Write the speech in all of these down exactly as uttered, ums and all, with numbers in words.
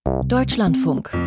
Deutschlandfunk.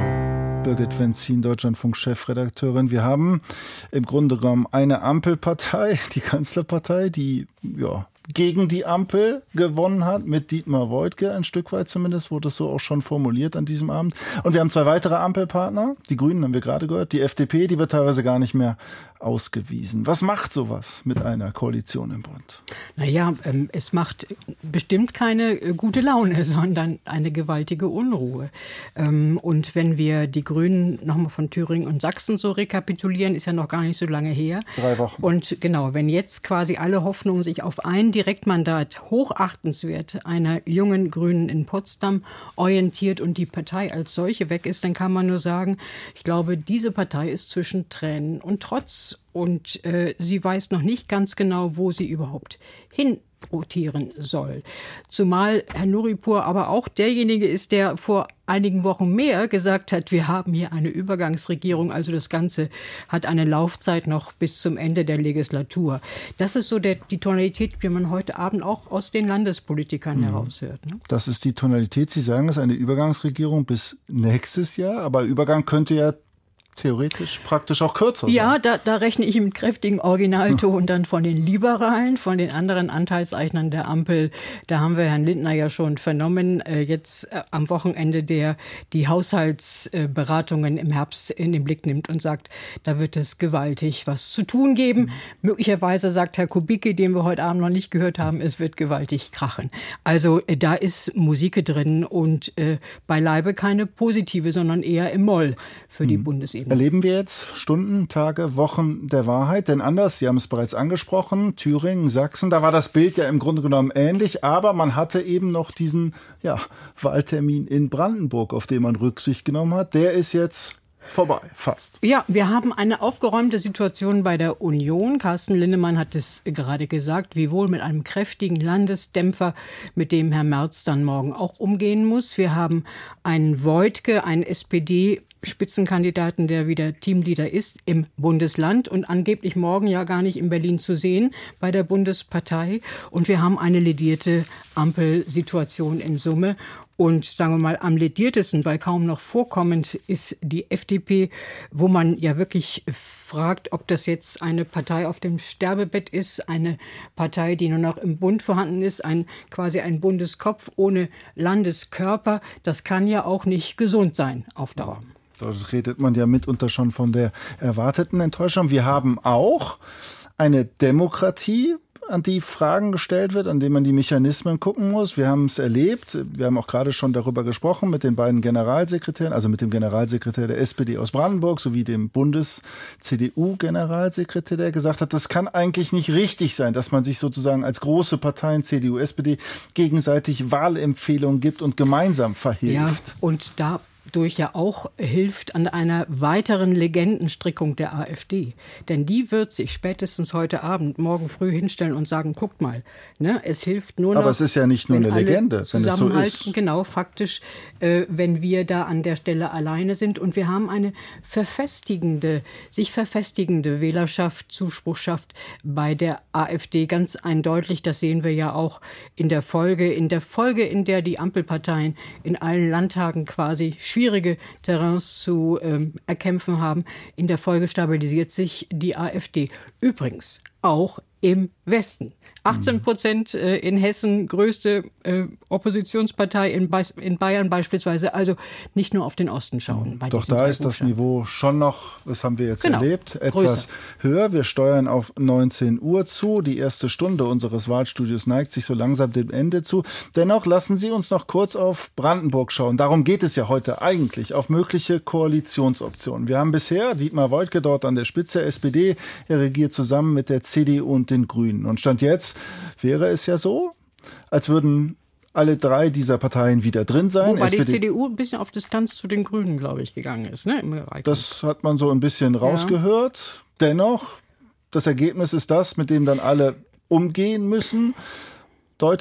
Birgit Wenzin, Deutschlandfunk-Chefredakteurin. Wir haben im Grunde genommen eine Ampelpartei, die Kanzlerpartei, die ja gegen die Ampel gewonnen hat, mit Dietmar Woidke, ein Stück weit zumindest, wurde es so auch schon formuliert an diesem Abend. Und wir haben zwei weitere Ampelpartner, die Grünen haben wir gerade gehört, die F D P, die wird teilweise gar nicht mehr ausgewiesen. Was macht sowas mit einer Koalition im Bund? Naja, ähm, es macht bestimmt keine äh, gute Laune, sondern eine gewaltige Unruhe. Ähm, und wenn wir die Grünen nochmal von Thüringen und Sachsen so rekapitulieren, ist ja noch gar nicht so lange her. Drei Wochen. Und genau, wenn jetzt quasi alle Hoffnungen sich auf ein Direktmandat hochachtenswert einer jungen Grünen in Potsdam orientiert und die Partei als solche weg ist, dann kann man nur sagen, ich glaube, diese Partei ist zwischen Tränen und Trotz. Und äh, sie weiß noch nicht ganz genau, wo sie überhaupt hin rotieren soll. Zumal Herr Nuripur aber auch derjenige ist, der vor einigen Wochen mehr gesagt hat, wir haben hier eine Übergangsregierung, also das Ganze hat eine Laufzeit noch bis zum Ende der Legislatur. Das ist so der, die Tonalität, die man heute Abend auch aus den Landespolitikern mhm. heraushört. Ne? Das ist die Tonalität. Sie sagen, es ist eine Übergangsregierung bis nächstes Jahr, aber Übergang könnte ja theoretisch praktisch auch kürzer sein. Ja, da, da rechne ich mit kräftigen Originalton dann von den Liberalen, von den anderen Anteilseignern der Ampel. Da haben wir Herrn Lindner ja schon vernommen, äh, jetzt äh, am Wochenende, der die Haushaltsberatungen äh, im Herbst in den Blick nimmt und sagt, da wird es gewaltig was zu tun geben. Mhm. Möglicherweise sagt Herr Kubicki, den wir heute Abend noch nicht gehört haben, es wird gewaltig krachen. Also äh, da ist Musik drin und äh, beileibe keine positive, sondern eher im Moll für die mhm. Bundesebene. Erleben wir jetzt Stunden, Tage, Wochen der Wahrheit? Denn anders, Sie haben es bereits angesprochen, Thüringen, Sachsen, da war das Bild ja im Grunde genommen ähnlich, aber man hatte eben noch diesen ja, Wahltermin in Brandenburg, auf den man Rücksicht genommen hat. Der ist jetzt vorbei, fast. Ja, wir haben eine aufgeräumte Situation bei der Union. Carsten Linnemann hat es gerade gesagt, wiewohl mit einem kräftigen Landesdämpfer, mit dem Herr Merz dann morgen auch umgehen muss. Wir haben einen Woidke, einen S P D Spitzenkandidaten, der wieder Teamleader ist im Bundesland und angeblich morgen ja gar nicht in Berlin zu sehen bei der Bundespartei. Und wir haben eine ledierte Ampelsituation in Summe. Und sagen wir mal, am lediertesten, weil kaum noch vorkommend, ist die F D P, wo man ja wirklich fragt, ob das jetzt eine Partei auf dem Sterbebett ist, eine Partei, die nur noch im Bund vorhanden ist, ein quasi ein Bundeskopf ohne Landeskörper. Das kann ja auch nicht gesund sein auf Dauer. Da redet man ja mitunter schon von der erwarteten Enttäuschung. Wir haben auch eine Demokratie, an die Fragen gestellt wird, an denen man die Mechanismen gucken muss. Wir haben es erlebt. Wir haben auch gerade schon darüber gesprochen mit den beiden Generalsekretären, also mit dem Generalsekretär der S P D aus Brandenburg sowie dem Bundes-C D U-Generalsekretär, der gesagt hat, das kann eigentlich nicht richtig sein, dass man sich sozusagen als große Parteien, C D U, S P D, gegenseitig Wahlempfehlungen gibt und gemeinsam verhilft. Ja, und da durch ja auch hilft an einer weiteren Legendenstrickung der AfD. Denn die wird sich spätestens heute Abend, morgen früh hinstellen und sagen, guckt mal, ne, es hilft nur noch. Aber es ist ja nicht nur eine Legende, wenn es so ist. Genau, faktisch, äh, wenn wir da an der Stelle alleine sind. Und wir haben eine verfestigende, sich verfestigende Wählerschaft, Zuspruchschaft bei der AfD. Ganz eindeutig, das sehen wir ja auch in der Folge. In der Folge, in der die Ampelparteien in allen Landtagen quasi schwierige Terrains zu ähm, erkämpfen haben. In der Folge stabilisiert sich die AfD. Übrigens auch im Westen. achtzehn Prozent äh, in Hessen, größte äh, Oppositionspartei in, Be- in Bayern beispielsweise. Also nicht nur auf den Osten schauen. Bei Doch da ist das Niveau schon noch, das haben wir jetzt genau. erlebt, etwas größer. Höher. Wir steuern auf neunzehn Uhr zu. Die erste Stunde unseres Wahlstudios neigt sich so langsam dem Ende zu. Dennoch lassen Sie uns noch kurz auf Brandenburg schauen. Darum geht es ja heute eigentlich, auf mögliche Koalitionsoptionen. Wir haben bisher Dietmar Woidke dort an der Spitze, S P D. Er regiert zusammen mit der C D U und den Grünen. Und Stand jetzt wäre es ja so, als würden alle drei dieser Parteien wieder drin sein. Wobei S P D, die C D U ein bisschen auf Distanz zu den Grünen, glaube ich, gegangen ist. Ne, im das hat man so ein bisschen rausgehört. Ja. Dennoch, das Ergebnis ist das, mit dem dann alle umgehen müssen. Deutet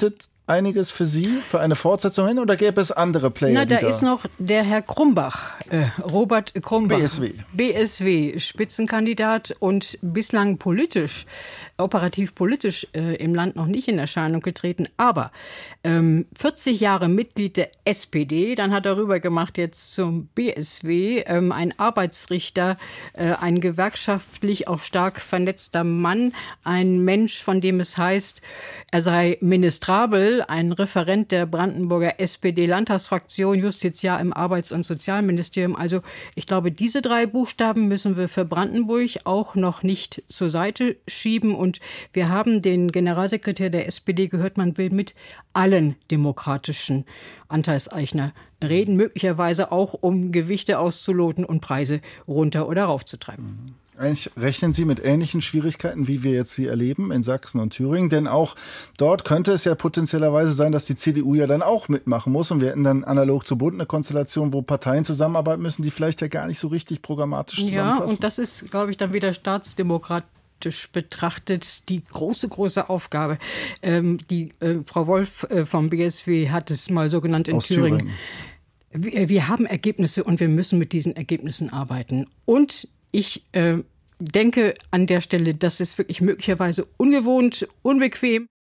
einiges für Sie, für eine Fortsetzung hin, oder gäbe es andere Player? Na, da die da ist noch der Herr Krumbach, äh, Robert Krumbach. B S W. B S W, Spitzenkandidat und bislang politisch, operativ politisch äh, im Land noch nicht in Erscheinung getreten, aber ähm, vierzig Jahre Mitglied der S P D, dann hat er rüber gemacht jetzt zum B S W, ähm, ein Arbeitsrichter, äh, ein gewerkschaftlich auch stark vernetzter Mann, ein Mensch, von dem es heißt, er sei ministrabel, ein Referent der Brandenburger S P D-Landtagsfraktion, Justiziar im Arbeits- und Sozialministerium. Also ich glaube, diese drei Buchstaben müssen wir für Brandenburg auch noch nicht zur Seite schieben. Und wir haben den Generalsekretär der S P D gehört, man will mit allen demokratischen Anteilseigner reden, möglicherweise auch um Gewichte auszuloten und Preise runter oder raufzutreiben. Eigentlich rechnen Sie mit ähnlichen Schwierigkeiten, wie wir jetzt sie erleben in Sachsen und Thüringen. Denn auch dort könnte es ja potenziellerweise sein, dass die C D U ja dann auch mitmachen muss. Und wir hätten dann analog zu Bund eine Konstellation, wo Parteien zusammenarbeiten müssen, die vielleicht ja gar nicht so richtig programmatisch zusammenpassen. Ja, und das ist, glaube ich, dann wieder staatsdemokratisch betrachtet die große, große Aufgabe. Ähm, die äh, Frau Wolf äh, vom B S W hat es mal so genannt in Aus Thüringen. Thüringen. Wir, wir haben Ergebnisse und wir müssen mit diesen Ergebnissen arbeiten. Und ich äh, denke an der Stelle, das ist wirklich möglicherweise ungewohnt, unbequem.